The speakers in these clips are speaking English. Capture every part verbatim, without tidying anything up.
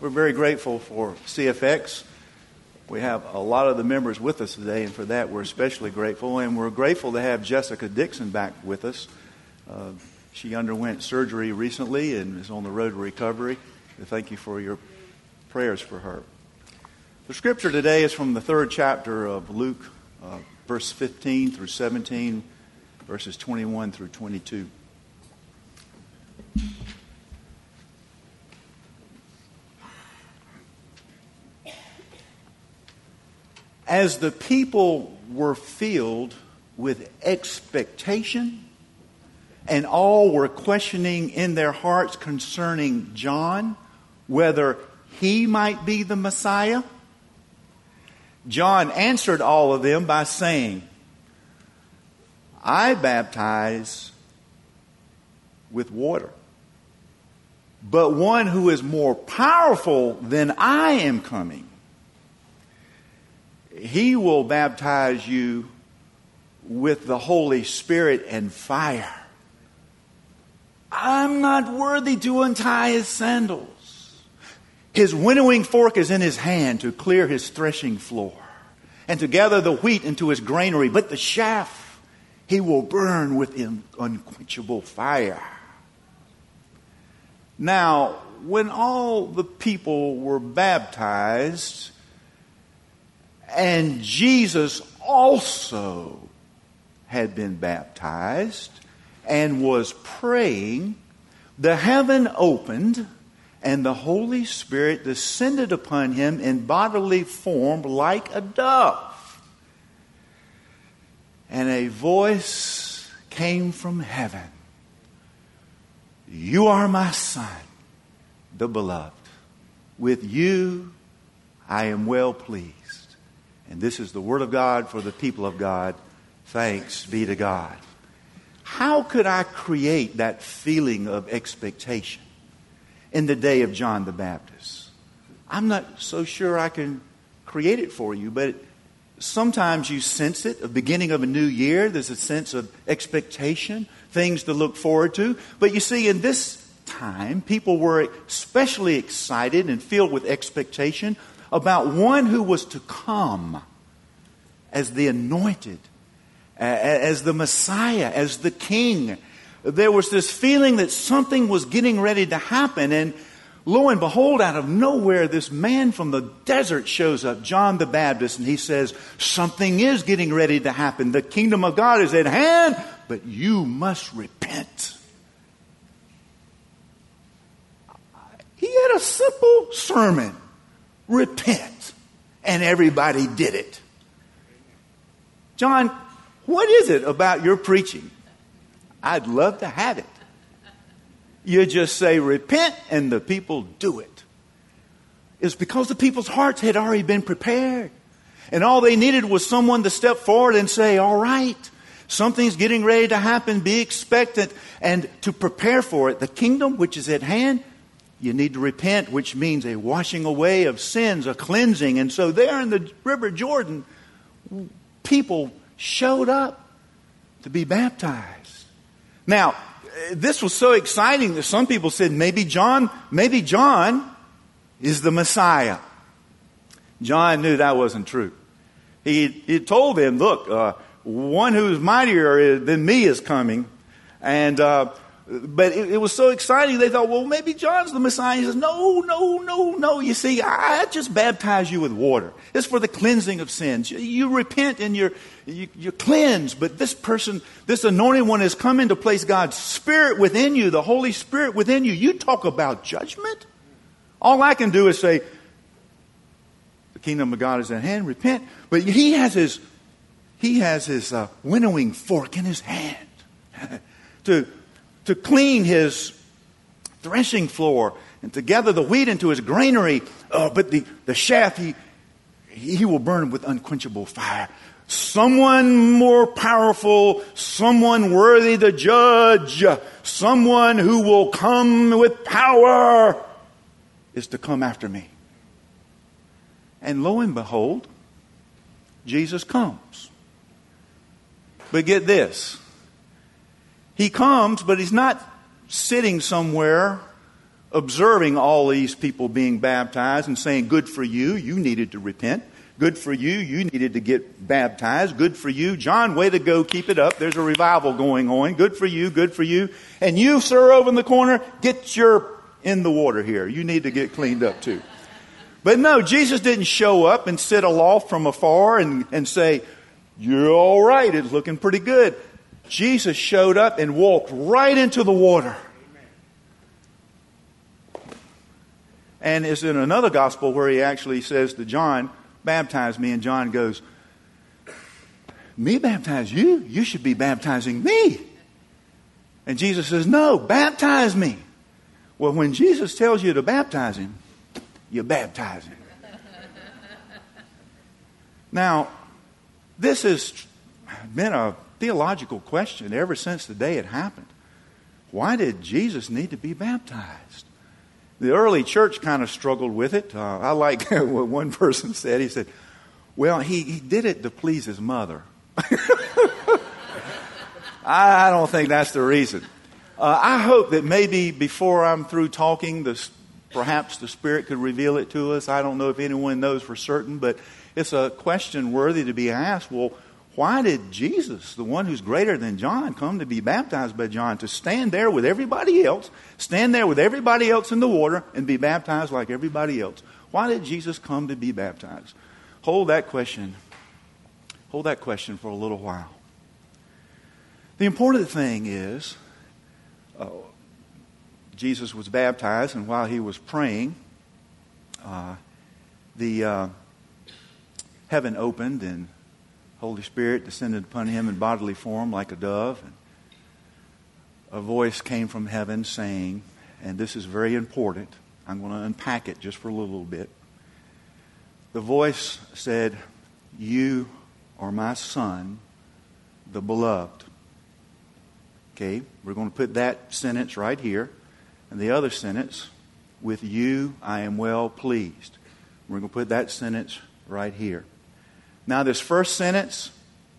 We're very grateful for C F X. We have a lot of the members with us today, and for that we're especially grateful. And we're grateful to have Jessica Dixon back with us. Uh, she underwent surgery recently and is on the road to recovery. Thank you for your prayers for her. The scripture today is from the third chapter of Luke, uh, verse fifteen through seventeen, verses twenty-one through twenty-two. As the people were filled with expectation, and all were questioning in their hearts concerning John, whether he might be the Messiah, John answered all of them by saying, I baptize with water, but one who is more powerful than I am coming, he will baptize you with the Holy Spirit and fire. I'm not worthy to untie his sandals. His winnowing fork is in his hand to clear his threshing floor and to gather the wheat into his granary, but the chaff he will burn with unquenchable fire. Now, when all the people were baptized, and Jesus also had been baptized and was praying, the heaven opened and the Holy Spirit descended upon him in bodily form like a dove. And a voice came from heaven. You are my Son, the beloved. With you I am well pleased. And this is the word of God for the people of God. Thanks be to God. How could I create that feeling of expectation in the day of John the Baptist? I'm not so sure I can create it for you, but sometimes you sense it. The beginning of a new year, there's a sense of expectation, things to look forward to. But you see, in this time, people were especially excited and filled with expectation about one who was to come as the anointed, as the Messiah, as the King. There was this feeling that something was getting ready to happen. And lo and behold, out of nowhere, this man from the desert shows up, John the Baptist, and he says, something is getting ready to happen. The kingdom of God is at hand, but you must repent. He had a simple sermon. Repent. And everybody did it. John, what is it about your preaching? I'd love to have it. You just say repent and the people do it. It's because the people's hearts had already been prepared. And all they needed was someone to step forward and say, all right, something's getting ready to happen. Be expectant and to prepare for it. The kingdom which is at hand, you need to repent, which means a washing away of sins, a cleansing. And so there in the River Jordan, people showed up to be baptized. Now, this was so exciting that some people said, maybe John, maybe John is the Messiah. John knew that wasn't true. He, he told them, look, uh, one who's mightier than me is coming. And, uh, But it, it was so exciting, they thought, well, maybe John's the Messiah. He says, no, no, no, no. You see, I, I just baptize you with water. It's for the cleansing of sins. You, you repent and you're, you, you're cleansed. But this person, this anointed one has come in to place God's Spirit within you, the Holy Spirit within you. You talk about judgment? All I can do is say, the kingdom of God is at hand, repent. But he has his, he has his uh, winnowing fork in his hand to... to clean his threshing floor and to gather the wheat into his granary. Uh, but the, the chaff, he, he will burn with unquenchable fire. Someone more powerful, someone worthy to judge, someone who will come with power is to come after me. And lo and behold, Jesus comes. But get this. He comes, but he's not sitting somewhere observing all these people being baptized and saying, good for you, you needed to repent. Good for you, you needed to get baptized. Good for you. John, way to go, keep it up. There's a revival going on. Good for you, good for you. And you, sir, over in the corner, get your in the water here. You need to get cleaned up too. But no, Jesus didn't show up and sit aloft from afar and, and say, you're all right, it's looking pretty good. Jesus showed up and walked right into the water. And it's in another gospel where he actually says to John, baptize me. And John goes, me baptize you? You should be baptizing me. And Jesus says, no, baptize me. Well, when Jesus tells you to baptize him, you baptize him. Now, this has been a theological question ever since the day it happened. Why did Jesus need to be baptized? The early church kind of struggled with it. Uh, I like what one person said. He said, well, he, he did it to please his mother. I don't think that's the reason. Uh, I hope that maybe before I'm through talking, this, perhaps the Spirit could reveal it to us. I don't know if anyone knows for certain, but it's a question worthy to be asked. Well, why did Jesus, the one who's greater than John, come to be baptized by John, to stand there with everybody else, stand there with everybody else in the water and be baptized like everybody else? Why did Jesus come to be baptized? Hold that question. Hold that question for a little while. The important thing is, uh, Jesus was baptized, and while he was praying, uh, the uh, heaven opened and Holy Spirit descended upon him in bodily form like a dove. And a voice came from heaven saying, and this is very important, I'm going to unpack it just for a little bit. The voice said, you are my son, the beloved. Okay, we're going to put that sentence right here. And the other sentence, with you I am well pleased. We're going to put that sentence right here. Now, this first sentence,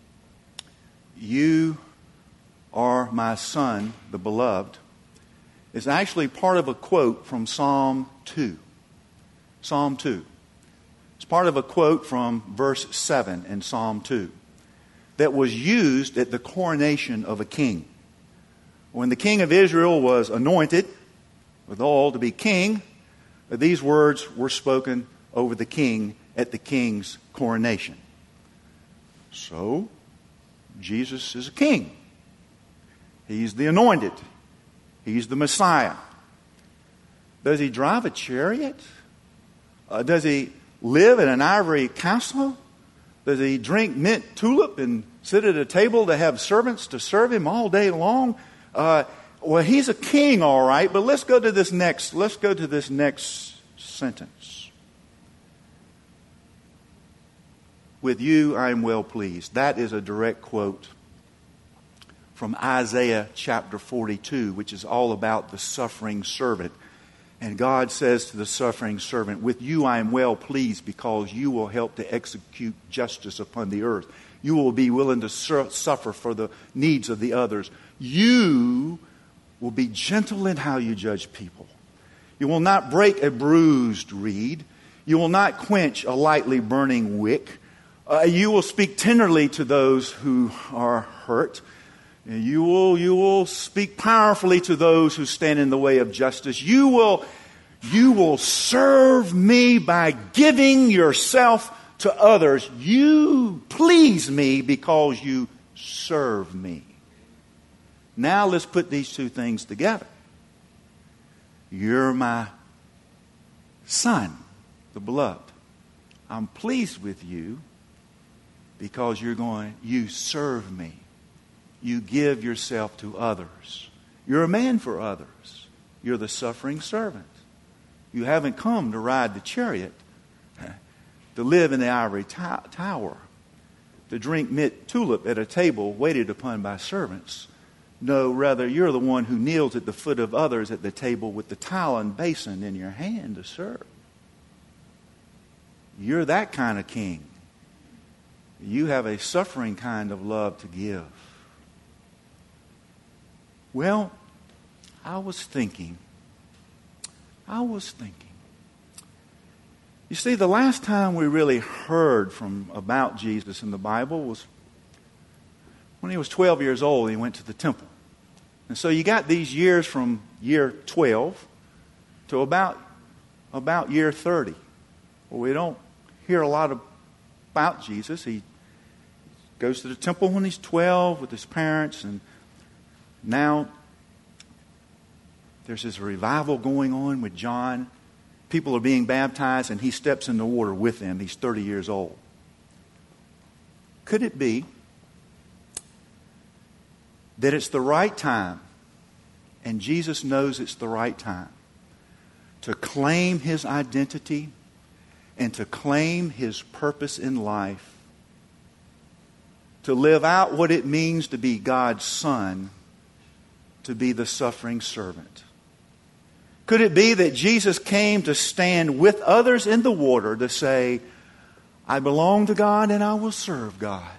you are my son, the beloved, is actually part of a quote from Psalm two. Psalm two. It's part of a quote from verse seven in Psalm two that was used at the coronation of a king. When the king of Israel was anointed with oil to be king, these words were spoken over the king at the king's coronation. So, Jesus is a king. He's the anointed. He's the Messiah. Does he drive a chariot? Uh, does he live in an ivory castle? Does he drink mint tulip and sit at a table to have servants to serve him all day long? Uh, well, he's a king, all right, but let's go to this next, let's go to this next sentence. With you I am well pleased. That is a direct quote from Isaiah chapter forty-two, which is all about the suffering servant. And God says to the suffering servant, with you I am well pleased because you will help to execute justice upon the earth. You will be willing to su- suffer for the needs of the others. You will be gentle in how you judge people. You will not break a bruised reed. You will not quench a lightly burning wick. Uh, you will speak tenderly to those who are hurt. You will, you will speak powerfully to those who stand in the way of justice. You will, you will serve me by giving yourself to others. You please me because you serve me. Now let's put these two things together. You're my son, the beloved. I'm pleased with you because you're going, you serve me. You give yourself to others. You're a man for others. You're the suffering servant. You haven't come to ride the chariot, to live in the ivory t- tower, to drink mint tulip at a table waited upon by servants. No, rather, you're the one who kneels at the foot of others at the table with the towel and basin in your hand to serve. You're that kind of king. You have a suffering kind of love to give. Well, I was thinking I was thinking. You see, the last time we really heard from about Jesus in the Bible was when he was twelve years old. He went to the temple. And so you got these years from year twelve to about, about year thirty. Well, we don't hear a lot of, about Jesus. He goes to the temple when he's twelve with his parents, and now there's this revival going on with John. People are being baptized, and he steps in the water with them. He's thirty years old. Could it be that it's the right time, and Jesus knows it's the right time, to claim his identity and to claim his purpose in life, to live out what it means to be God's son, to be the suffering servant? Could it be that Jesus came to stand with others in the water to say, I belong to God and I will serve God.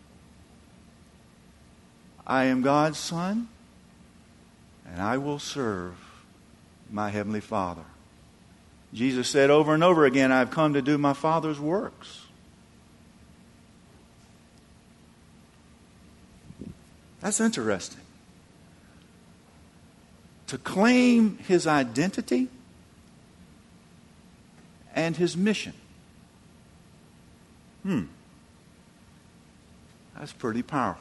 I am God's son and I will serve my heavenly Father. Jesus said over and over again, I've come to do my Father's works. That's interesting. To claim his identity and his mission. Hmm. That's pretty powerful.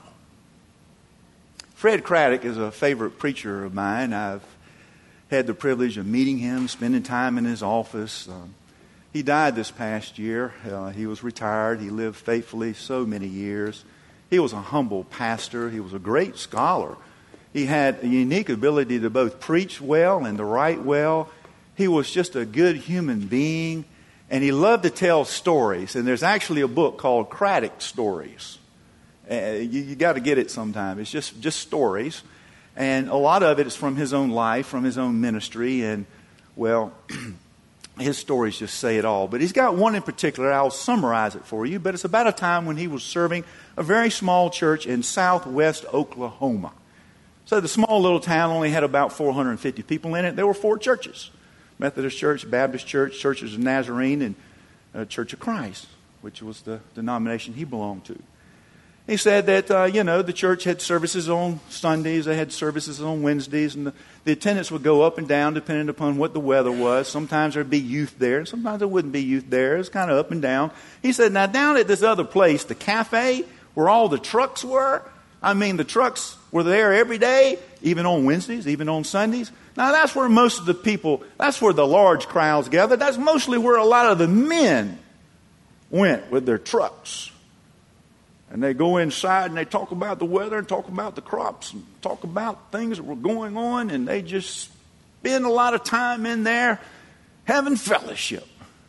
Fred Craddock is a favorite preacher of mine. I've had the privilege of meeting him, spending time in his office. Um, he died this past year. Uh, he was retired. He lived faithfully so many years. He was a humble pastor. He was a great scholar. He had a unique ability to both preach well and to write well. He was just a good human being, and he loved to tell stories. And there's actually a book called Craddock Stories. Uh, you you got to get it sometime. It's just, just stories. And a lot of it is from his own life, from his own ministry. And, well, his stories just say it all. But he's got one in particular. I'll summarize it for you. But it's about a time when he was serving a very small church in southwest Oklahoma. So the small little town only had about four hundred fifty people in it. There were four churches: Methodist Church, Baptist Church, Churches of Nazarene, and uh, Church of Christ, which was the denomination he belonged to. He said that, uh, you know, the church had services on Sundays, they had services on Wednesdays, and the, the attendance would go up and down depending upon what the weather was. Sometimes there'd be youth there, and sometimes there wouldn't be youth there. It was kind of up and down. He said, now down at this other place, the cafe, where all the trucks were, I mean, the trucks were there every day, even on Wednesdays, even on Sundays. Now, that's where most of the people, that's where the large crowds gathered. That's mostly where a lot of the men went with their trucks. And they go inside and they talk about the weather and talk about the crops and talk about things that were going on. And they just spend a lot of time in there having fellowship.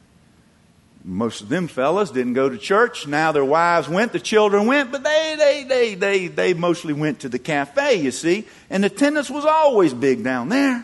Most of them fellas didn't go to church. Now their wives went, the children went, but they they they they they mostly went to the cafe, you see. And attendance was always big down there.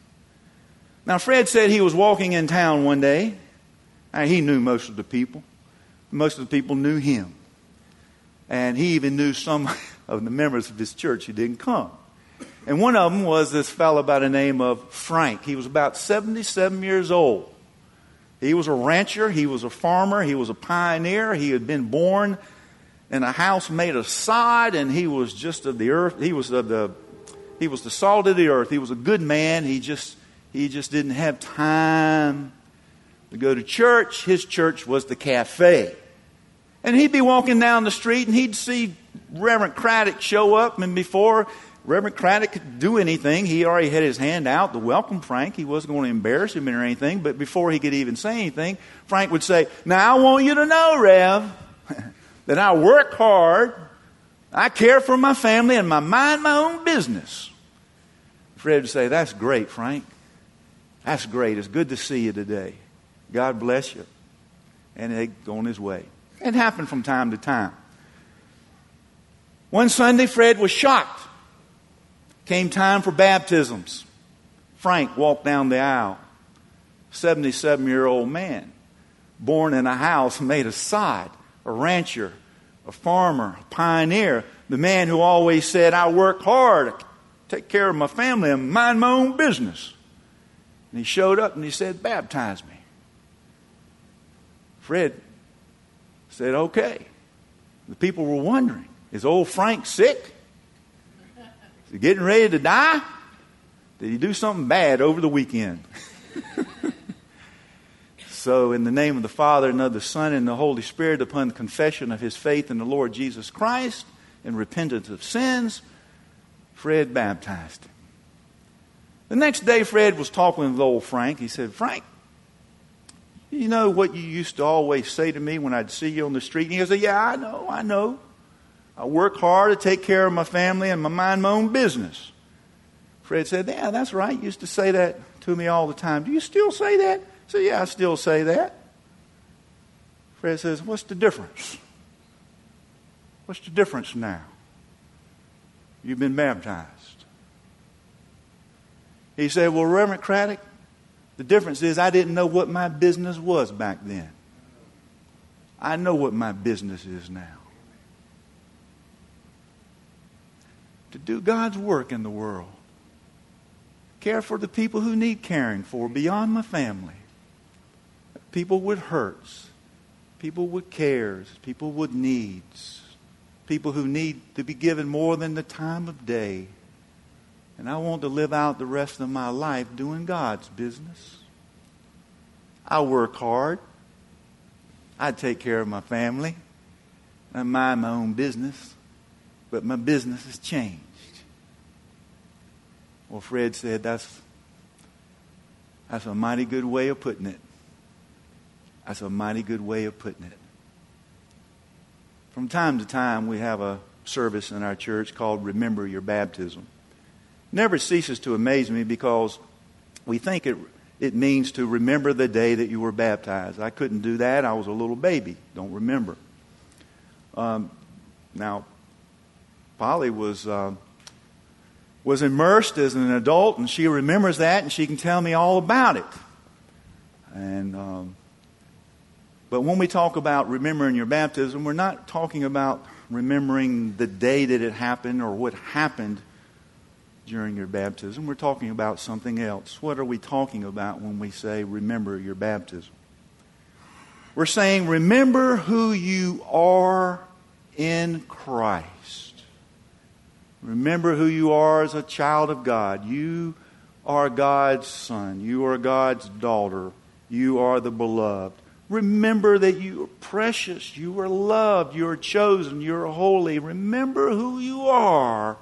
Now Fred said he was walking in town one day. Now, he knew most of the people. Most of the people knew him. And he even knew some of the members of his church who didn't come. And one of them was this fellow by the name of Frank. He was about seventy-seven years old. He was a rancher, he was a farmer, he was a pioneer. He had been born in a house made of sod, and he was just of the earth. He was of the he was the salt of the earth. He was a good man. He just he just didn't have time to go to church. His church was the cafe. And he'd be walking down the street and he'd see Reverend Craddock show up, and before Reverend Craddock could do anything, he already had his hand out to welcome Frank. He wasn't going to embarrass him or anything, but before he could even say anything, Frank would say, now I want you to know, Rev, that I work hard, I care for my family, and I mind my own business. Fred would say, that's great, Frank. That's great. It's good to see you today. God bless you. And he'd go on his way. It happened from time to time. One Sunday, Fred was shocked. Came time for baptisms. Frank walked down the aisle. seventy-seven-year-old man, born in a house made of sod, a rancher, a farmer, a pioneer, the man who always said, I work hard, take care of my family, and mind my own business. And he showed up and he said, baptize me. Fred said, okay. The people were wondering, is old Frank sick? Is he getting ready to die? Did he do something bad over the weekend? So in the name of the Father, and of the Son, and the Holy Spirit, upon the confession of his faith in the Lord Jesus Christ and repentance of sins, Fred baptized him. The next day, Fred was talking with old Frank. He said, Frank, you know what you used to always say to me when I'd see you on the street? And he said, yeah, I know, I know. I work hard to take care of my family and I mind my own business. Fred said, yeah, that's right. You used to say that to me all the time. Do you still say that? I said, yeah, I still say that. Fred says, what's the difference? What's the difference now? You've been baptized. He said, well, Reverend Craddock, the difference is I didn't know what my business was back then. I know what my business is now. To do God's work in the world. Care for the people who need caring for beyond my family. People with hurts. People with cares. People with needs. People who need to be given more than the time of day. And I want to live out the rest of my life doing God's business. I work hard. I take care of my family. I mind my own business. But my business has changed. Well, Fred said, that's, that's a mighty good way of putting it. That's a mighty good way of putting it. From time to time, we have a service in our church called Remember Your Baptism. Never ceases to amaze me because we think it it means to remember the day that you were baptized. I couldn't do that. I was a little baby. Don't remember. Um, now, Polly was uh, was immersed as an adult, and she remembers that, and she can tell me all about it. And um, but when we talk about remembering your baptism, we're not talking about remembering the day that it happened or what happened during your baptism. We're talking about something else. What are we talking about when we say remember your baptism? We're saying remember who you are in Christ. Remember who you are as a child of God. You are God's son. You are God's daughter. You are the beloved. Remember that you are precious. You are loved. You are chosen. You are holy. Remember who you are.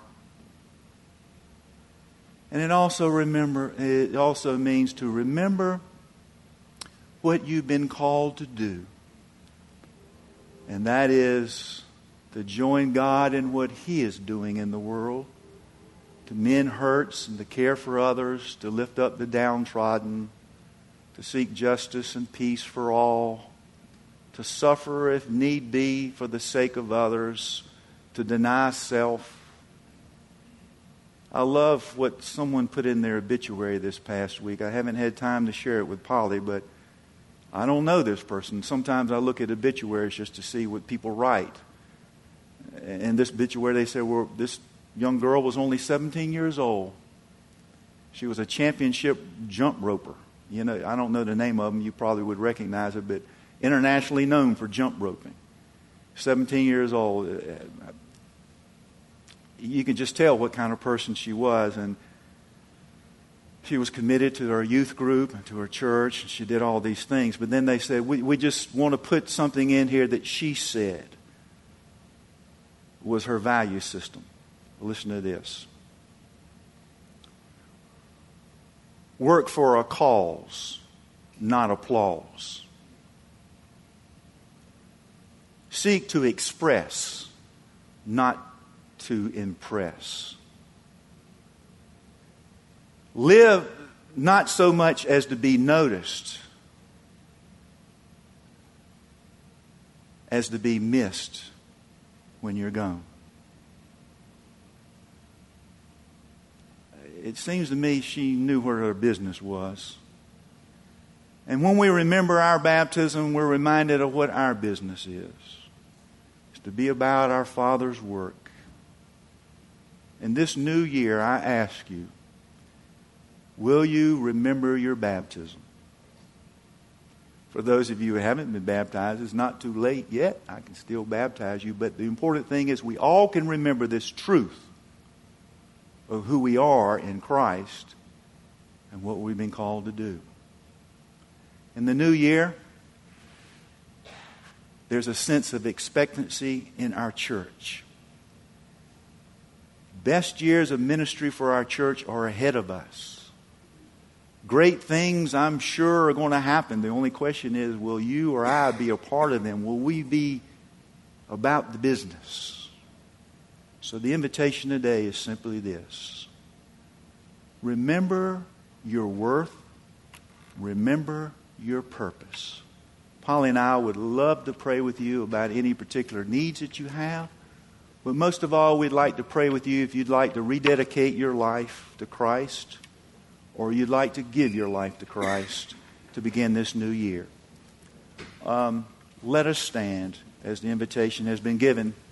And it also remember. It also means to remember what you've been called to do. And that is to join God in what He is doing in the world. To mend hurts and to care for others. To lift up the downtrodden. To seek justice and peace for all. To suffer if need be for the sake of others. To deny self. I love what someone put in their obituary this past week. I haven't had time to share it with Polly, but I don't know this person. Sometimes I look at obituaries just to see what people write. In this obituary they said, well, this young girl was only seventeen years old. She was a championship jump roper. You know, I don't know the name of them. You probably would recognize it, but internationally known for jump roping. seventeen years old. You can just tell what kind of person she was. And she was committed to her youth group and to her church. And she did all these things. But then they said, we, we just want to put something in here that she said was her value system. Listen to this. Work for a cause, not applause. Seek to express, not to impress. Live not so much as to be noticed, as to be missed when you're gone. It seems to me she knew where her business was. And when we remember our baptism, we're reminded of what our business is. It's to be about our Father's work. In this new year, I ask you, Will you remember your baptism? For those of you who haven't been baptized, it's not too late yet. I can still baptize you. But the important thing is we all can remember this truth of who we are in Christ and what we've been called to do. In the new year, there's a sense of expectancy in our church. Best years of ministry for our church are ahead of us. Great things, I'm sure, are going to happen. The only question is, will you or I be a part of them? Will we be about the business? So the invitation today is simply this. Remember your worth. Remember your purpose. Polly and I would love to pray with you about any particular needs that you have. But most of all, we'd like to pray with you if you'd like to rededicate your life to Christ, or you'd like to give your life to Christ to begin this new year. Um, let us stand as the invitation has been given.